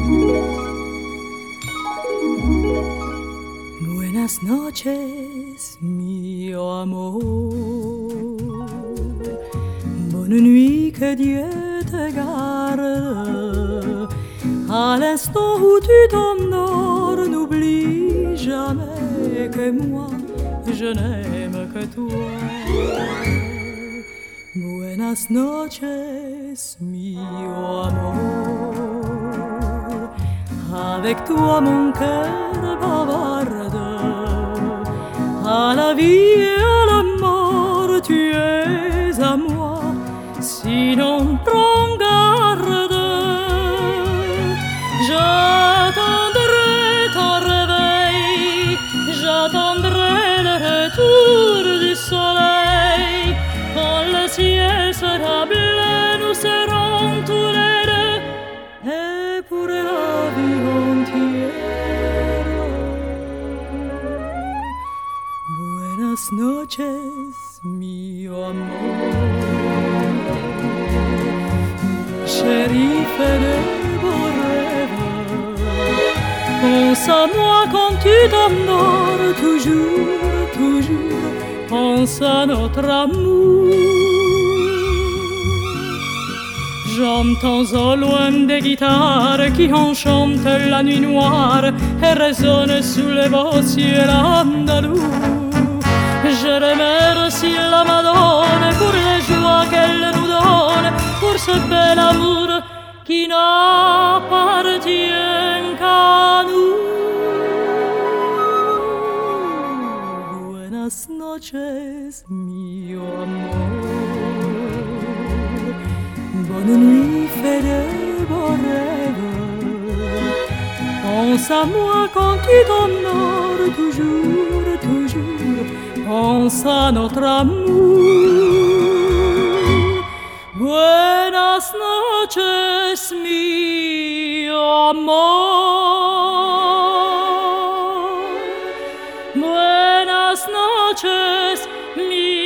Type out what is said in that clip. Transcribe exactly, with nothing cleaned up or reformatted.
Buenas noches, mio amor. Bonne nuit, que Dieu te garde. À l'instant où tu t'endors, n'oublie jamais que moi, je n'aime que toi. Buenas noches, mio amor. Avec toi mon cœur bavarde. À la vie et à la mort, tu es à moi. Sinon prends garde. J'attendrai ton réveil, j'attendrai le retour du soleil. Quand le ciel sera bleu, nous serons tous les deux. Et pour la vie entière. Buenas noches, mio amor. Chérie, fais des beaux rêves. Pense à moi quand tu t'endors. Toujours, toujours, pense à notre amour. J'entends au loin des guitares qui enchantent la nuit noire et résonnent sous les beaux ciels andalous. Je remercie la Madone pour les joies qu'elle nous donne, pour ce bel amour qui n'appartient qu'à nous. Buenas noches, mio amor. Bonne nuit, fais de beaux rêves. Pense à moi quand tu t'endors, toujours, toujours. Pense à notre amour. Buenas noches, mio amor. Buenas noches, mio